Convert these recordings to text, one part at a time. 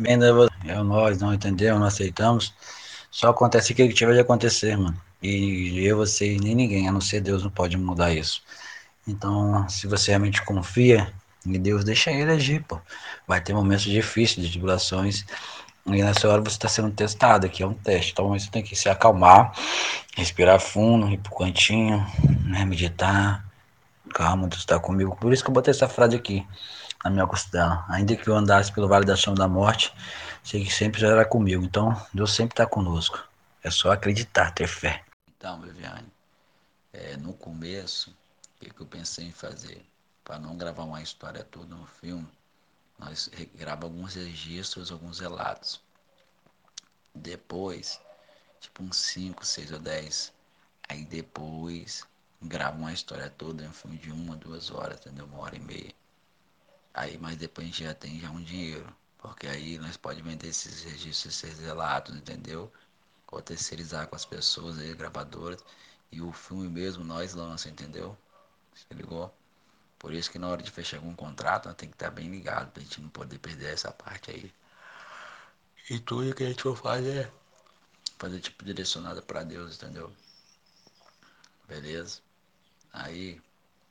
Nós não entendemos, não aceitamos. Só acontece aquilo que tiver de acontecer, mano. E eu, você, nem ninguém, a não ser Deus, não pode mudar isso. Então, se você realmente confia em Deus, deixa ele agir, pô. Vai ter momentos difíceis, de tribulações, e nessa hora você está sendo testado, aqui é um teste. Então você tem que se acalmar, respirar fundo, ir pro cantinho, né, meditar. Calma, Deus está comigo. Por isso que eu botei essa frase aqui na minha costela. Ainda que eu andasse pelo vale da sombra da morte, sei que sempre será comigo. Então, Deus sempre está conosco. É só acreditar, ter fé. Então, Viviane, no começo, o que eu pensei em fazer? Para não gravar uma história toda no filme, nós gravamos alguns registros, alguns relatos. Depois, tipo uns 5, 6 ou 10. Aí depois grava uma história toda, um filme de 1, 2 horas, entendeu? 1 hora e meia. Aí, mas depois a gente já tem já um dinheiro. Porque aí nós podemos vender esses registros, esses relatos, entendeu? Ou terceirizar com as pessoas aí, gravadoras. E o filme mesmo nós lançamos, entendeu? Se ligou? Por isso que na hora de fechar algum contrato, nós tem que estar bem ligado pra gente não poder perder essa parte aí. E tudo que a gente for fazer tipo direcionado pra Deus, entendeu? Beleza? Aí,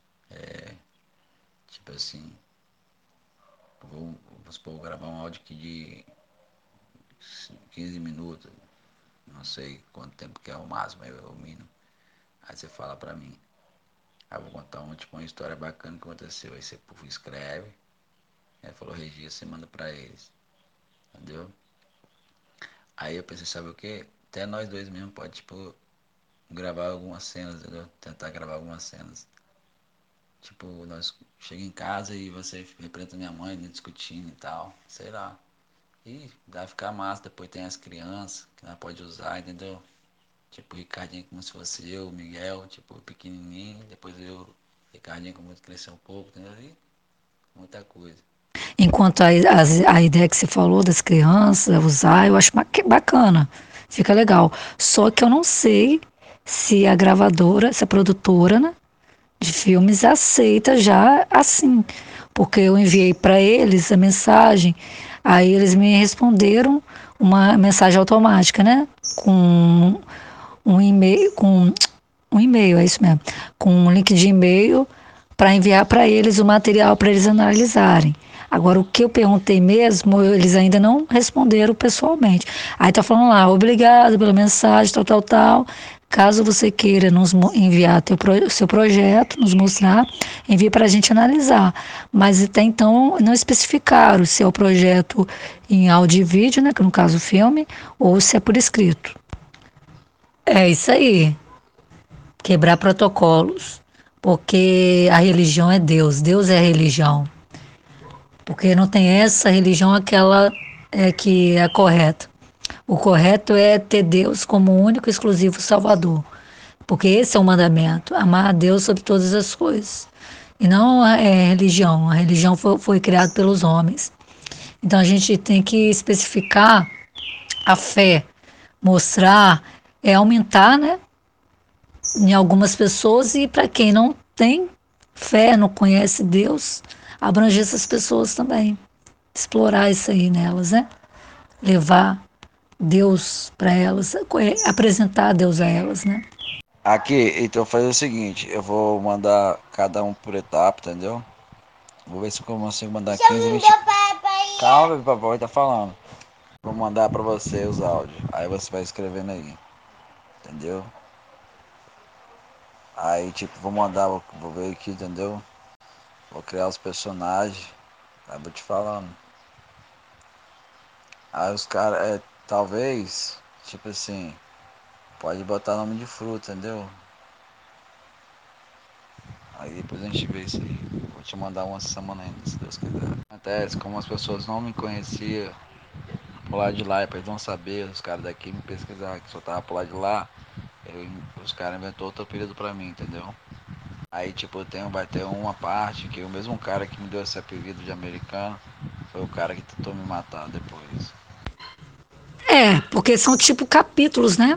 tipo assim, vamos supor, gravar um áudio aqui de 15 minutos, não sei quanto tempo que é o máximo, é o mínimo. Aí você fala pra mim, aí eu vou contar tipo, uma história bacana que aconteceu. Aí você escreve, aí falou registro, você manda pra eles, entendeu? Aí eu pensei, sabe o que? Até nós dois mesmo pode, tipo, gravar algumas cenas, entendeu? Tentar gravar algumas cenas. Tipo, nós chega em casa e você representa minha mãe, né, discutindo e tal, sei lá. E vai ficar massa, depois tem as crianças que nós pode usar, entendeu? Tipo, o Ricardinho como se fosse eu, o Miguel, tipo, pequenininho, depois eu, Ricardinho como cresceu um pouco, entendeu? E muita coisa. Enquanto a ideia que você falou das crianças, usar, eu acho bacana, fica legal. Só que eu não sei se a gravadora, se a produtora, né, de filmes aceita já assim, porque eu enviei para eles a mensagem, aí eles me responderam uma mensagem automática, né, com um e-mail, é isso mesmo, com um link de e-mail para enviar para eles o material para eles analisarem. Agora, o que eu perguntei mesmo, eles ainda não responderam pessoalmente. Aí tá falando lá, obrigado pela mensagem, tal, tal, tal. Caso você queira nos enviar seu projeto, nos mostrar, envie para a gente analisar. Mas até então não especificaram se é o projeto em áudio e vídeo, né, que no caso o filme, ou se é por escrito. É isso aí. Quebrar protocolos, porque a religião é Deus, Deus é a religião. Porque não tem essa religião, aquela é que é a correta. O correto é ter Deus como único e exclusivo Salvador. Porque esse é o mandamento, amar a Deus sobre todas as coisas. E não é religião. A religião foi criada pelos homens. Então a gente tem que especificar a fé, mostrar, aumentar, né, em algumas pessoas e para quem não tem fé, não conhece Deus, abranger essas pessoas também. Explorar isso aí nelas, né? Levar Deus para elas, apresentar Deus a elas, né? Aqui, então fazer o seguinte, eu vou mandar cada um por etapa, entendeu? Vou ver se eu consigo mandar 15, 20. Calma, meu papai tá falando. Vou mandar pra você os áudios. Aí você vai escrevendo aí, entendeu? Aí, tipo, vou mandar, vou ver aqui, entendeu? Vou criar os personagens. Aí vou te falando. Aí os caras, talvez, tipo assim, pode botar nome de fruta, entendeu? Aí depois a gente vê isso aí. Vou te mandar uma semana ainda, se Deus quiser. Acontece, como as pessoas não me conheciam por lá de lá, eles vão saber, os caras daqui me pesquisar que só tava por lá de lá, os caras inventou outro apelido pra mim, entendeu? Aí tipo, vai ter uma parte que o mesmo cara que me deu esse apelido de americano foi o cara que tentou me matar depois. É, porque são tipo capítulos, né?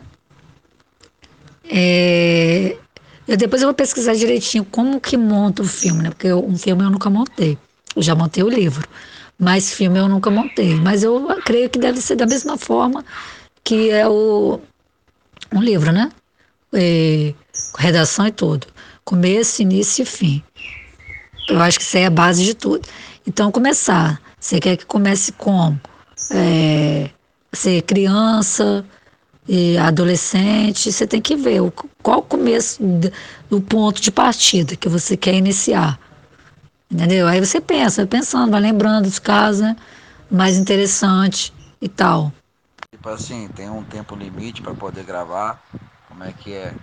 É, depois eu vou pesquisar direitinho como que monta o filme, né? Porque um filme eu nunca montei. Eu já montei o livro. Mas filme eu nunca montei. Mas eu creio que deve ser da mesma forma que é um livro, né? É, redação e tudo. Começo, início e fim. Eu acho que isso aí é a base de tudo. Então, começar. Você quer que comece como? É, ser criança e adolescente, você tem que ver qual o começo do ponto de partida que você quer iniciar. Entendeu? Aí você pensa, vai pensando, vai lembrando dos casos, né? Mais interessante e tal. Tipo assim, tem um tempo limite para poder gravar. Como é que é?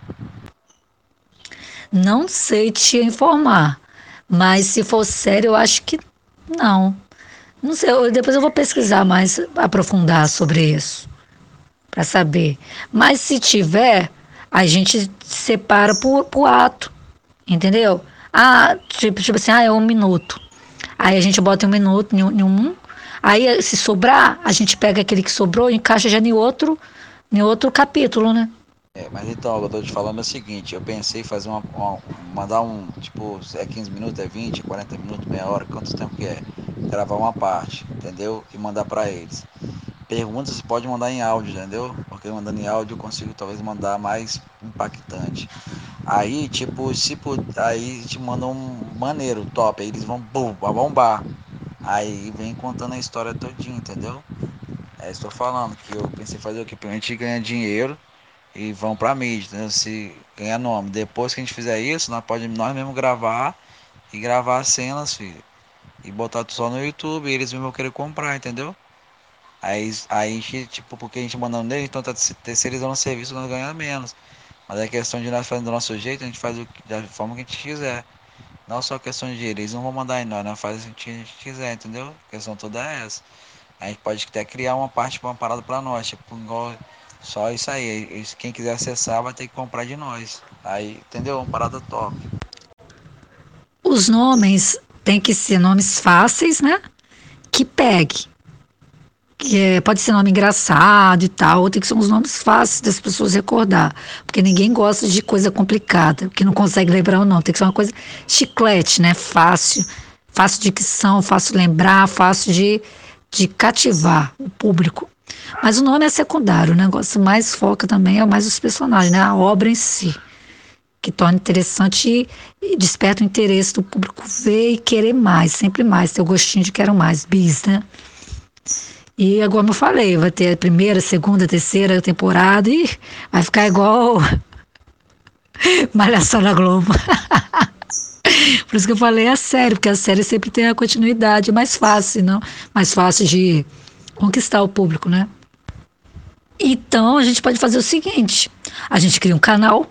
Não sei te informar, mas se for sério, eu acho que não. Não sei, depois eu vou pesquisar mais, aprofundar sobre isso, para saber. Mas se tiver, a gente separa por ato, entendeu? Ah, tipo assim, é 1 minuto. Aí a gente bota 1 minuto em um. Aí, se sobrar, a gente pega aquele que sobrou e encaixa já em outro capítulo, né? Mas então, eu tô te falando é o seguinte, eu pensei em fazer mandar tipo, é 15 minutos, é 20, 40 minutos, meia hora, quanto tempo que é? Gravar uma parte, entendeu? E mandar para eles. Pergunta se pode mandar em áudio, entendeu? Porque mandando em áudio eu consigo talvez mandar mais impactante. Aí, tipo, aí te manda um maneiro, top, aí eles vão bum, vai bombar. Aí vem contando a história todinha, entendeu? É, estou falando que eu pensei em fazer o quê? Pra gente ganhar dinheiro e vão pra mídia, né? Se ganhar nome. Depois que a gente fizer isso, nós podemos nós mesmos gravar e gravar as cenas, filho. E botar só no YouTube e eles mesmos vão querer comprar, entendeu? Aí a gente, tipo, porque a gente mandando nele, então tá terceirizando o serviço, nós ganhamos menos. Mas é questão de nós fazer do nosso jeito, a gente faz da forma que a gente quiser. Não só questão de dinheiro, eles não vão mandar em nós faz o que a gente quiser, entendeu? A questão toda é essa. A gente pode até criar uma parte, uma parada pra nós, tipo, igual só isso aí. Quem quiser acessar vai ter que comprar de nós. Aí, entendeu? Uma parada top. Os nomes têm que ser nomes fáceis, né? Que pegue. Pode ser nome engraçado e tal, ou tem que ser uns nomes fáceis das pessoas recordar. Porque ninguém gosta de coisa complicada, que não consegue lembrar o nome. Tem que ser uma coisa chiclete, né? Fácil, fácil de dicção, fácil de lembrar, fácil de cativar o público. Mas o nome é secundário, o negócio mais foca também é mais os personagens, né? A obra em si, que torna interessante e desperta o interesse do público ver e querer mais, sempre mais, ter o gostinho de quero mais, bis, né? E agora eu falei, vai ter a primeira, segunda, terceira temporada e vai ficar igual Malhação na Globo. Por isso que eu falei a série, porque a série sempre tem a continuidade, é mais fácil, não? Mais fácil de conquistar o público, né? Então a gente pode fazer o seguinte: a gente cria um canal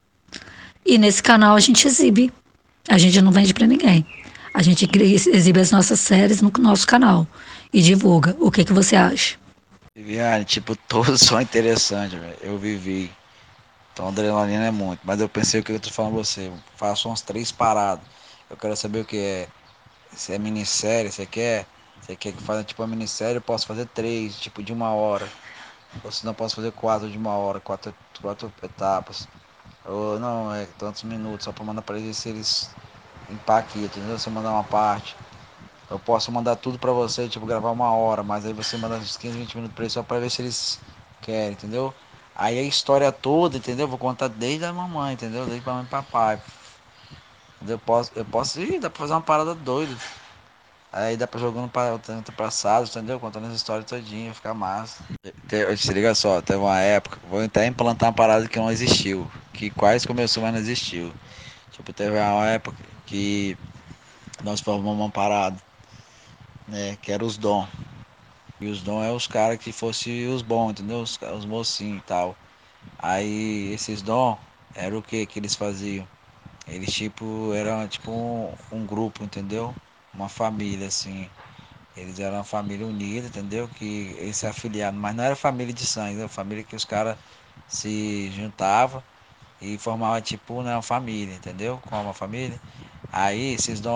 e nesse canal a gente exibe. A gente não vende para ninguém. A gente exibe as nossas séries no nosso canal e divulga. O que que você acha? Viviane, tipo, todos são interessantes, velho. Eu vivi. Então, adrenalina é muito. Mas eu pensei o que eu tô falando pra você. Faço umas 3 paradas. Eu quero saber o que é. Se é minissérie, você quer? Você quer que faça tipo uma minissérie? Eu posso fazer 3, tipo de 1 hora. Ou se não, posso fazer 4 de 1 hora, quatro etapas. Ou não, é tantos minutos, só pra mandar pra eles se eles empaquem, entendeu? Você mandar uma parte. Eu posso mandar tudo pra você, tipo, gravar 1 hora, mas aí você manda uns 15, 20 minutos pra eles só pra ver se eles querem, entendeu? Aí a história toda, entendeu? Vou contar desde a mamãe, entendeu? Desde mamãe e papai. Ih, dá pra fazer uma parada doida. Aí dá pra jogando para o passado, entendeu? Contando essa história todinha, fica massa. Se liga só, teve uma época, vou até implantar uma parada que não existiu, que quase começou, mas não existiu. Tipo, teve uma época que nós formamos uma parada, né? Que era os dom. E os dom é os caras que fossem os bons, entendeu? Os mocinhos e tal. Aí esses dom era o que eles faziam? Eles tipo eram tipo um grupo, entendeu? Uma família assim. Eles eram uma família unida, entendeu? Que eles se afiliaram, mas não era família de sangue, era família que os caras se juntavam e formavam tipo né, uma família, entendeu? Como uma família. Aí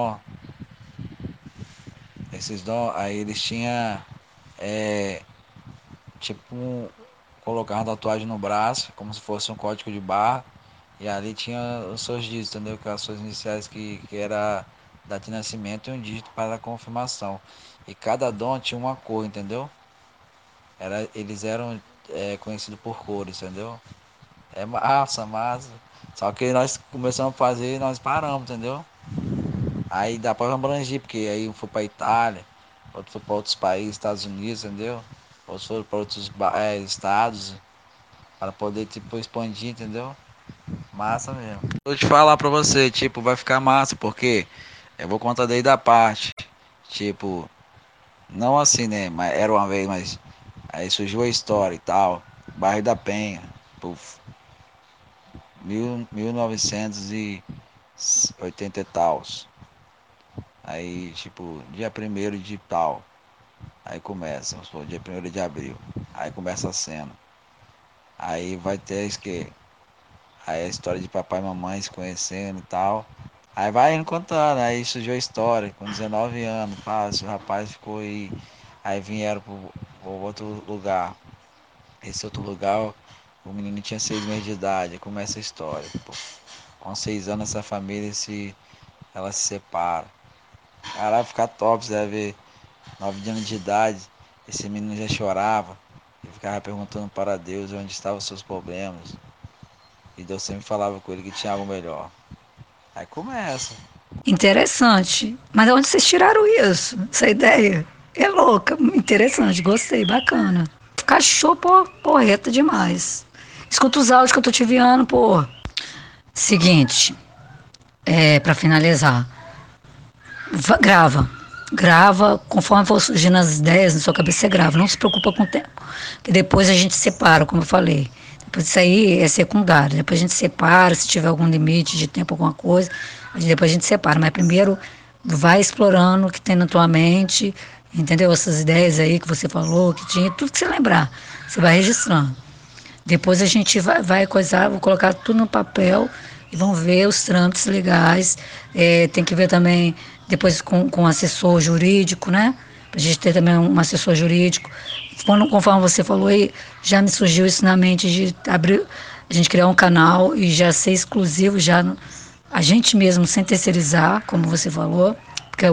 aí eles tinham é, tipo colocar uma tatuagem no braço, como se fosse um código de barra, e ali tinha os seus dígitos, entendeu? Que eram as suas iniciais que era data de nascimento e um dígito para a confirmação. E cada dom tinha uma cor, entendeu? Eles eram conhecidos por cores, entendeu? É massa, massa. Só que nós começamos a fazer e nós paramos, entendeu? Aí dá pra abranger, porque aí um foi pra Itália, outro foi pra outros países, Estados Unidos, entendeu? Outros foram pra outros estados, para poder, tipo, expandir, entendeu? Massa mesmo. Vou te falar pra você, tipo, vai ficar massa, porque eu vou contar desde a parte. Tipo, não assim, né? Mas era uma vez, mas aí surgiu a história e tal. Bairro da Penha, puf, 1980 e tal. Aí, tipo, dia primeiro de tal. Aí começa, vamos supor, dia primeiro de abril. Aí começa a cena. Aí vai ter isso que. Aí a história de papai e mamãe se conhecendo e tal. Aí vai indo contando, aí surgiu a história, com 19 anos, pá, o rapaz ficou aí. Aí vieram pro outro lugar. Esse outro lugar, o menino tinha 6 meses de idade. Aí começa a história. Pô. Com 6 anos essa família ela se separa. Caralho, fica top, você vai ver. 9 anos de idade, esse menino já chorava. E ficava perguntando para Deus onde estavam os seus problemas. E Deus sempre falava com ele que tinha algo melhor. Aí começa. Interessante. Mas de onde vocês tiraram isso? Essa ideia? É louca, interessante, gostei, bacana. Cachorro, pô, porreta demais. Escuta os áudios que eu tô te enviando, pô. Seguinte, pra finalizar. Grava. Grava, conforme for surgindo as ideias na sua cabeça, você grava. Não se preocupa com o tempo. Que depois a gente separa, como eu falei. Depois isso aí é secundário. Depois a gente separa, se tiver algum limite de tempo, alguma coisa, depois a gente separa. Mas primeiro vai explorando o que tem na tua mente, entendeu? Essas ideias aí que você falou, que tinha, tudo que você lembrar. Você vai registrando. Depois a gente vai coisar, vou colocar tudo no papel e vão ver os trâmites legais. Tem que ver também depois com assessor jurídico, né? Pra gente ter também um assessor jurídico. Conforme você falou aí, já me surgiu isso na mente de abrir, a gente criar um canal e já ser exclusivo, a gente mesmo, sem terceirizar, como você falou, porque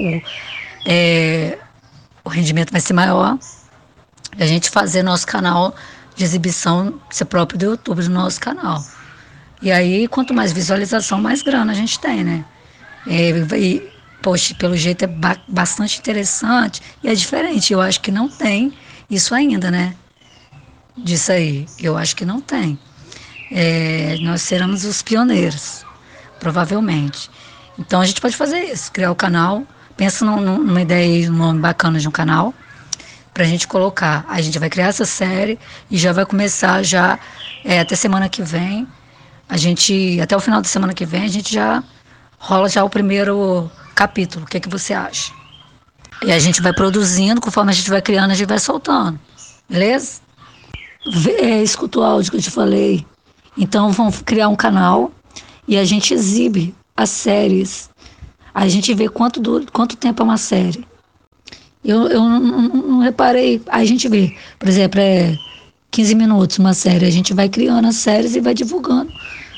o rendimento vai ser maior. E a gente fazer nosso canal de exibição, ser próprio do YouTube do nosso canal. E aí, quanto mais visualização, mais grana a gente tem, né? Poxa, pelo jeito é bastante interessante e é diferente. Eu acho que não tem isso ainda, né? Disso aí. Eu acho que não tem. Nós seremos os pioneiros, provavelmente. Então a gente pode fazer isso, criar o canal. Pensa numa ideia aí, um nome bacana de um canal pra gente colocar. A gente vai criar essa série e já vai começar já até semana que vem. Até o final da semana que vem, a gente já rola já o primeiro capítulo. O que é que você acha? E a gente vai produzindo, conforme a gente vai criando, a gente vai soltando. Beleza? Escuta o áudio que eu te falei. Então vamos criar um canal e a gente exibe as séries. A gente vê quanto tempo é uma série. Eu não reparei. Aí a gente vê, por exemplo, 15 minutos uma série. A gente vai criando as séries e vai divulgando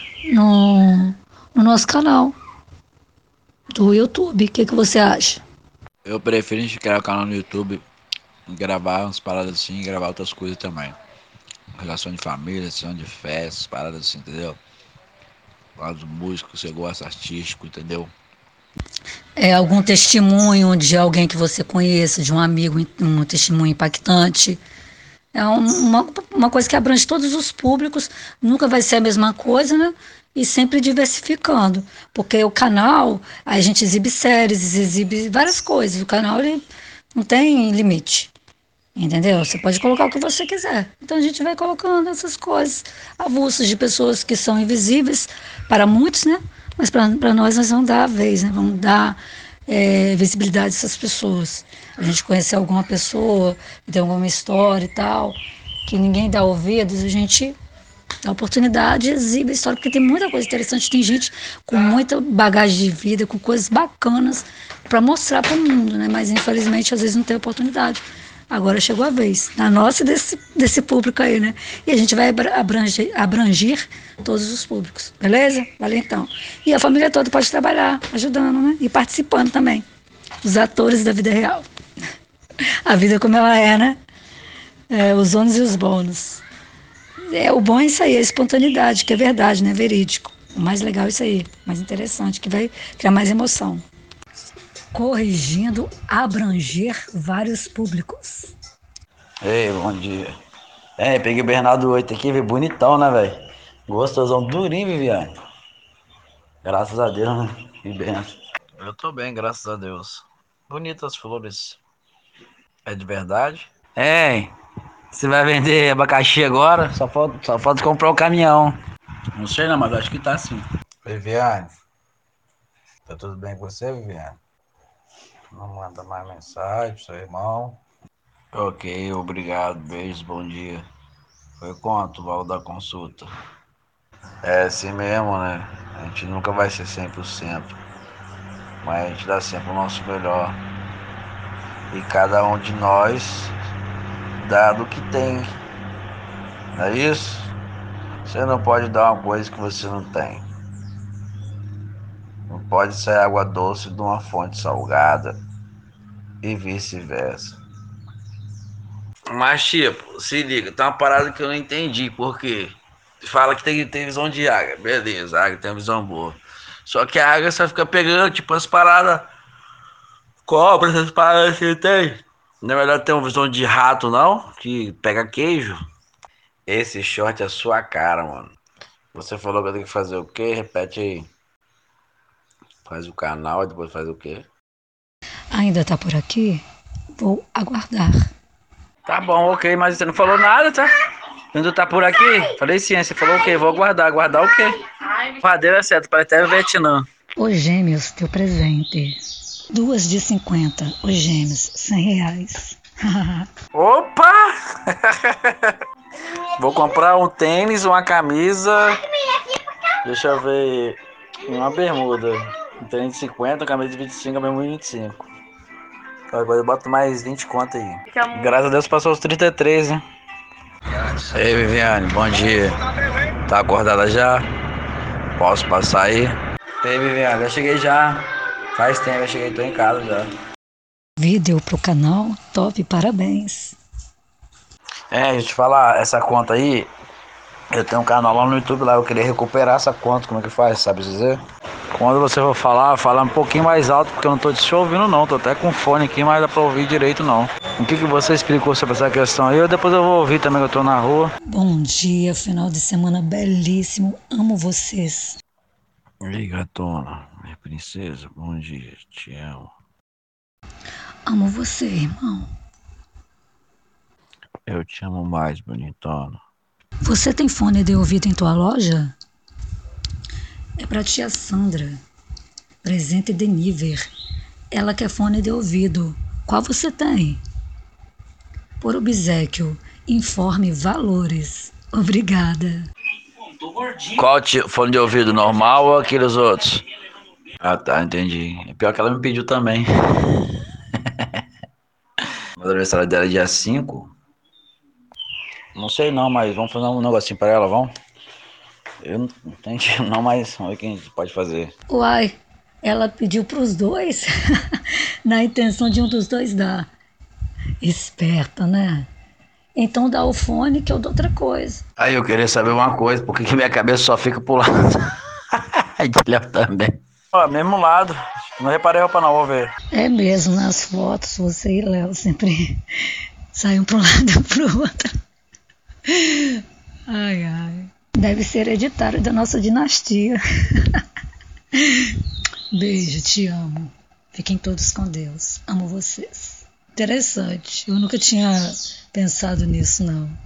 no nosso canal do YouTube. O que você acha? Eu prefiro a gente criar o canal no YouTube, gravar umas paradas assim e gravar outras coisas também. Relação de família, relação de festas, paradas assim, entendeu? Lado músico, você gosta artístico, entendeu? Algum testemunho de alguém que você conheça, de um amigo, um testemunho impactante. Uma coisa que abrange todos os públicos, nunca vai ser a mesma coisa, né? E sempre diversificando. Porque o canal, a gente exibe séries, exibe várias coisas. O canal ele não tem limite. Entendeu? Você pode colocar o que você quiser. Então a gente vai colocando essas coisas avulsas de pessoas que são invisíveis para muitos, né? Mas para nós vamos dar a vez, né? Vamos dar visibilidade a essas pessoas. A gente conhecer alguma pessoa que tem alguma história e tal, que ninguém dá ouvidos, a gente dá oportunidade, exibe a história, porque tem muita coisa interessante, tem gente com muita bagagem de vida, com coisas bacanas para mostrar para o mundo, né? Mas infelizmente às vezes não tem oportunidade. Agora chegou a vez, da nossa e desse público aí, né? E a gente vai abranger todos os públicos, beleza? Valeu então. E a família toda pode trabalhar, ajudando, né? E participando também. Os atores da vida real. A vida como ela é, né? É, os ônus e os bônus. É, o bom é isso aí, a espontaneidade, que é verdade, né? Verídico. O mais legal é isso aí, mais interessante, que vai criar mais emoção. Corrigindo, abranger vários públicos. Ei, bom dia. Peguei o Bernardo 8 aqui, veio bonitão, né, velho? Gostosão, durinho, Viviane. Graças a Deus, né? Que benção. Eu tô bem, graças a Deus. Bonitas flores. É de verdade? Você vai vender abacaxi agora? Só falta comprar o caminhão. Não sei não, mas acho que tá sim. Viviane, tá tudo bem com você, Viviane? Não manda mais mensagem pro seu irmão. Ok, obrigado, beijos, bom dia. Foi quanto o valor da consulta? É assim mesmo, né? A gente nunca vai ser 100%, mas a gente dá sempre o nosso melhor. E cada um de nós dá do que tem, não é isso? Você não pode dar uma coisa que você não tem. Não pode sair água doce de uma fonte salgada e vice-versa. Mas, tipo, se liga, tem uma parada que eu não entendi, por quê? Fala que tem visão de águia, beleza, a águia tem uma visão boa. Só que a águia só fica pegando, tipo, as paradas, cobra, essas paradas que tem. Não é melhor ter uma visão de rato, não? Que pega queijo? Esse short é a sua cara, mano. Você falou que eu tenho que fazer o quê? Repete aí. Faz o canal e depois faz o quê? Ainda tá por aqui? Vou aguardar. Tá bom, ok, mas você não falou nada, tá? Quando tá por aqui? Falei sim, você falou o quê? Vou aguardar. Aguardar o quê? Padeira é certo, parece até o Vietnã. Os gêmeos, teu presente. 2 de 50. Os gêmeos, R$ 100. Opa! Vou comprar um tênis, uma camisa. Deixa eu ver. Uma bermuda. Um tênis de 50, uma camisa de 25, uma bermuda de 25. Agora eu boto mais 20 conto aí. Graças a Deus passou os 33, hein? Ei, Viviane, bom dia. Tá acordada já? Posso passar aí? Ei, Viviane, já cheguei já. Faz tempo, eu cheguei, tô em casa já. Vídeo pro canal, top, parabéns. Deixa eu te falar, essa conta aí, eu tenho um canal lá no YouTube lá, eu queria recuperar essa conta, como é que faz, sabe dizer? Quando você for falar, fala um pouquinho mais alto, porque eu não tô te ouvindo não, tô até com fone aqui, mas dá pra ouvir direito não. O que você explicou sobre essa questão aí? Depois eu vou ouvir também, que eu tô na rua. Bom dia, final de semana belíssimo, amo vocês. Ei, gatona, minha princesa, bom dia, te amo. Amo você, irmão. Eu te amo mais, bonitona. Você tem fone de ouvido em tua loja? É pra tia Sandra, presente de Niver. Ela quer fone de ouvido. Qual você tem? Por obséquio, informe valores. Obrigada. Qual fone de ouvido, normal ou aqueles outros? Ah, tá, entendi. É pior que ela me pediu também. O aniversário dela é dia 5. Não sei não, mas vamos fazer um negocinho pra ela, vamos? Eu não entendi não, mas vamos ver o que a gente pode fazer. Uai, ela pediu pros dois, na intenção de um dos dois dar. Esperta, né? Então dá o fone que eu dou outra coisa. Aí eu queria saber uma coisa, por que minha cabeça só fica pro lado? Aí de Léo também. Ó, mesmo lado. Não reparei roupa não, vou ver. É mesmo, nas fotos você e Léo sempre saem para um lado e pro outro. Ai, ai. Deve ser hereditário da nossa dinastia. Beijo, te amo. Fiquem todos com Deus. Amo vocês. Interessante. Eu nunca tinha pensado nisso, não.